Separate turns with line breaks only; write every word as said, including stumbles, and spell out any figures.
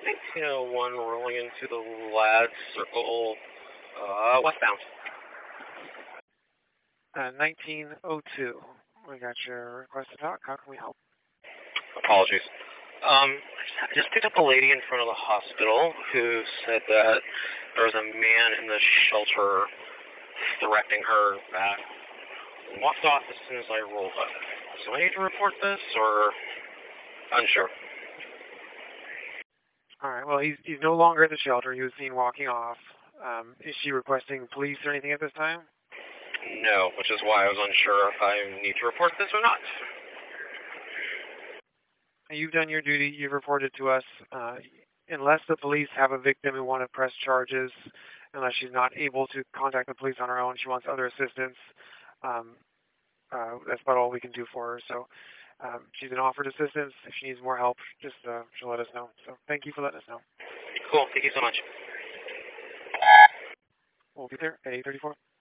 nineteen oh one rolling into the Lad Circle, uh, westbound.
Uh, nineteen oh two. We got your request to talk. How can we help?
Apologies. Um, I just picked up a lady in front of the hospital who said that there was a man in the shelter threatening her that walked off as soon as I rolled up. So I need to report this, or unsure?
All right. Well, he's he's no longer at the shelter. He was seen walking off. Um, is she requesting police or anything at this time?
No, which is why I was unsure if I need to report this or not.
You've done your duty. You've reported to us. Uh, unless the police have a victim and want to press charges, unless she's not able to contact the police on her own, she wants other assistance. Um, uh, that's about all we can do for her. So um, she's been offered assistance. If she needs more help, just uh, she'll let us know. So thank you for letting us know.
Cool. Thank you so much.
We'll be there at eight thirty-four.